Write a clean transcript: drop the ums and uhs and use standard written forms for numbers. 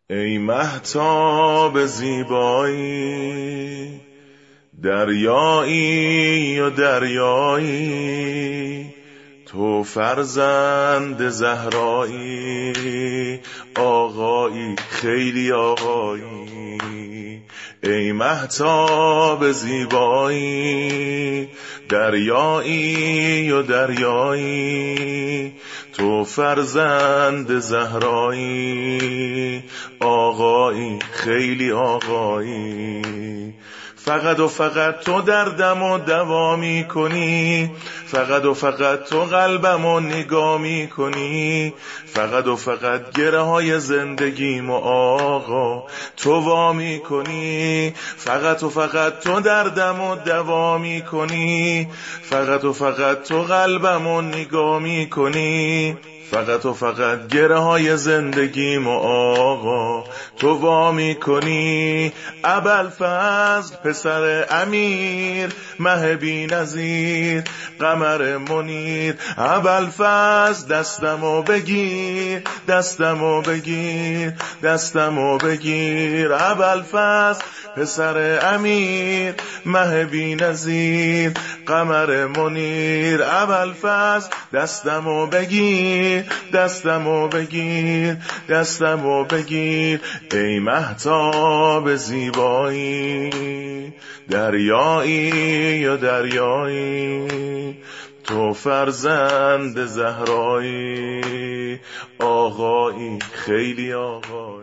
ای مهتاب زیبایی، دریایی و دریایی، تو فرزند زهرایی، آقایی خیلی آقایی. ای مهتاب زیبایی، دریایی و دریایی، تو فرزند زهرایی، آقایی خیلی آقایی. فقط و فقط تو دردم و دوا می کنی، فقط و فقط تو قلبم و نگاه می کنی، فقط و فقط گره های زندگیم و آقا تو وا می کنی، فقط و فقط تو دردم و دوا می کنی، فقط و فقط تو قلبم و نگاه می کنی، فقط و فقط گره های زندگیم و آقا تو وا می کنی. ابوالفضل پسر امیر، مه بی نظیر، قمر منیر، ابوالفضل دستمو بگیر، دستمو بگیر، دستمو بگیر. ابوالفضل پسر امیر، مه بی نظیر، قمر منیر، ابوالفضل دستمو بگیر، دستمو بگیر، دستمو بگیر. ای مهتاب زیبایی، دریایی و دریایی، تو فرزند زهرایی، آقایی خیلی آقایی.